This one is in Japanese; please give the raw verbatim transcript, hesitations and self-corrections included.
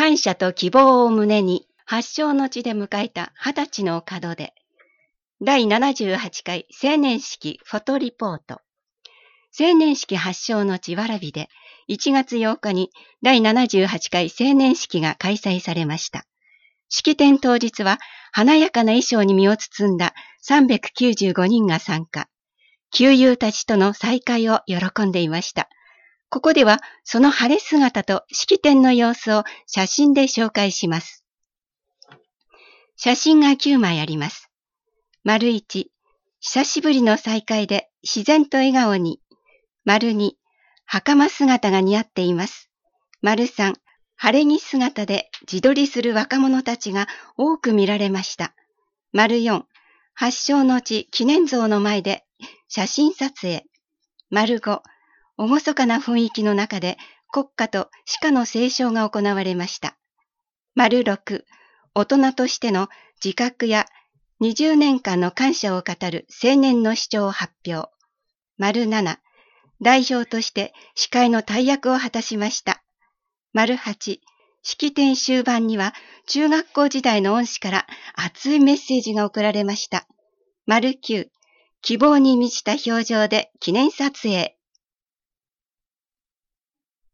感謝と希望を胸に、発祥の地で迎えた二十歳の門出。だいななじゅうはちかい青年式フォトリポート。青年式発祥の地蕨で、いちがつようかにだいななじゅうはちかい青年式が開催されました。式典当日は、華やかな衣装に身を包んださんびゃくきゅうじゅうごにんが参加。旧友たちとの再会を喜んでいました。ここでは、その晴れ姿と式典の様子を写真で紹介します。写真がきゅうまいあります。丸いち、久しぶりの再会で自然と笑顔に。丸に、袴姿が似合っています。丸さん、晴れ着姿で自撮りする若者たちが多く見られました。丸よん、発祥の地記念像の前で写真撮影。丸ご、厳かな雰囲気の中で国歌と詩歌の斉唱が行われました。丸ろく、大人としての自覚やにじゅうねんかんの感謝を語る青年の主張を発表。丸なな、代表として司会の大役を果たしました。丸はち、式典終盤には中学校時代の恩師から熱いメッセージが送られました。丸きゅう、希望に満ちた表情で記念撮影。